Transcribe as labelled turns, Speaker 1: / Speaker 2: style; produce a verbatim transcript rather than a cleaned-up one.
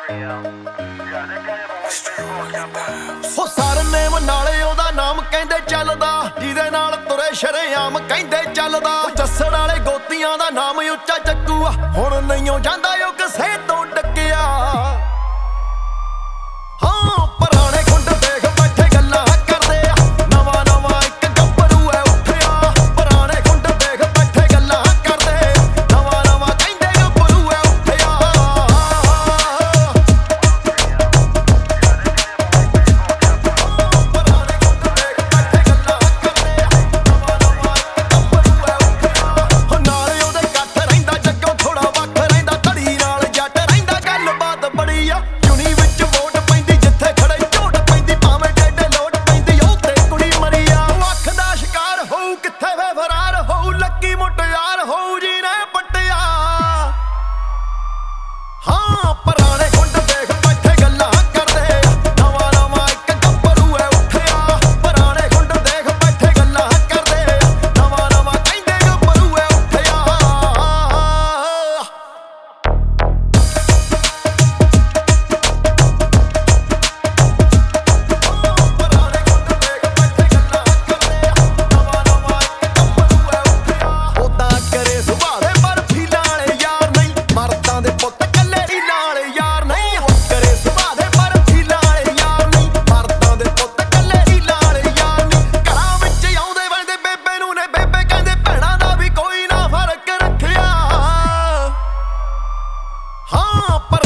Speaker 1: ਹੋ ਸਰਨੇਮ ਨਾਲੇ ਉਹਦਾ ਨਾਮ ਕਹਿੰਦੇ ਚੱਲਦਾ, ਜਿਹਦੇ ਨਾਲ ਤੁਰੇ ਸ਼ਰੇਆਮ ਕਹਿੰਦੇ ਚੱਲਦਾ। ਜੱਸੜ ਵਾਲੇ ਗੋਤੀਆਂ ਦਾ ਨਾਮ ਉੱਚਾ ਚੱਕੂ ਆ, ਹੁਣ ਨਹੀਂਓ ਜਾਂਦਾ ਉਹ ਕਿਸੇ ਤੋਂ ਡੱਕਿਆ। ਹਾਂ ਪੁਰਾਣੇ ਖੁੰਡ ਦੇਖ ਬੈਠੇ ਗੱਲਾਂ ਕਰਦੇ ਆ, ਨਵਾਂ ਨਵਾਂ ਇੱਕ ਗੱਭਰੂ ਐ ਉੱਠਿਆ। ਪੁਰਾਣੇ ਖੁੰਡ ਦੇਖ ਬੈਠੇ ਗੱਲਾਂ ਕਰਦੇ, ਨਵਾਂ ਨਵਾਂ ਕਹਿੰਦੇ ਗੱਭਰੂ ਐ ਉੱਠਿਆ। ਨਾਲੇ ਉਹਦੇ ਕੱਠ ਰਹਿੰਦਾ ਜੱਗੋਂ ਥੋੜਾ ਵੱਖ ਰਹਿੰਦਾ, ਧੜੀ ਨਾਲ ਜੱਟ ਰਹਿੰਦਾ ਗੱਲਬਾਤ ਬੜੀ ਆ। ਚੁਣੀ ਵਿੱਚ ਵੋਟ ਪੈਂਦੀ ਜਿੱਥੇ ਖੜੇ ਝੋਟ ਪੈਂਦੀ, ਭਾਵੇਂ ਡੇਡੇ ਲੋਟ ਪੈਂਦੀ ਉਹ ਤੇ ਕੁੜੀ ਮਰੀ ਆ। ਉਹ ਅੱਖ ਦਾ ਸ਼ਿਕਾਰ ਹੋਊ ਕਿੱਥੇ ਵੇ ਫਰਾਰ ਹੋਊ, ਲੱਕੀ ਮੁਟਿਆਰ ਹੋਊ ਜਿਹਨੇ ਪੱਟਿਆ। ਹਾਂ ਪੁਰਾਣੇ ਖੁੰਡ ਦੇਖ ਬੈਠੇ ਗੱਲਾਂ ਕਰਦੇ, ਨਵਾਂ ਨਵਾਂ ਇੱਕ ਗੱਭਰੂ ਐ ਉੱਠਿਆ। ਪੁਰਾਣੇ ਖੁੰਡ ਦੇਖ ਬੈਠੇ ਗੱਲਾਂ ਕਰਦੇ, ਨਵਾਂ ਨਵਾਂ ਕਹਿੰਦੇ ਗੱਭਰੂ ਐ ਉੱਠਿਆ। ਪੁਰਾਣੇ ਖੁੰਡ ਦੇਖ ਬੈਠੇ ਗੱਲਾਂ ਕਰਦੇ, ਨਵਾਂ ਨਵਾਂ ਇੱਕ ਗੱਭਰੂ ਐ ਉੱਠਿਆ। ਉਦਾਂ ਕਰੇ ਸੁਭਾਅ ਦੇ ਬਰਫੀਲਾਂ ਵਾਲੇ ਯਾਰ ਨਹੀਂ, ਮਰਦਾਂ ਦੇ ਪੁੱਤ ਕੱਲੇ ਰੀਲਾਂ ਵਾਲੇ ਯਾਰ ਨਹੀਂ। ਕਰੇ ਸੁਭਾਅ ਦੇ ਬਰਫੀਲਾਂ ਵਾਲੇ ਯਾਰ ਨਹੀਂ, ਮਰਦਾਂ ਦੇ ਪੁੱਤ ਕੱਲੇ ਰੀਲਾਂ ਵਾਲੇ ਯਾਰ ਨਹੀਂ। ਘਰਾਂ ਵਿੱਚ ਆਉਂਦੇ ਵੜਦੇ ਬੇਬੇ ਨੂੰ ਨੇ ਬੇਬੇ ਕਹਿੰਦੇ, ਭੈਣਾਂ ਦਾ ਵੀ ਕੋਈ ਨਾ ਫਰਕ ਰੱਖਿਆ। ਹਾਂ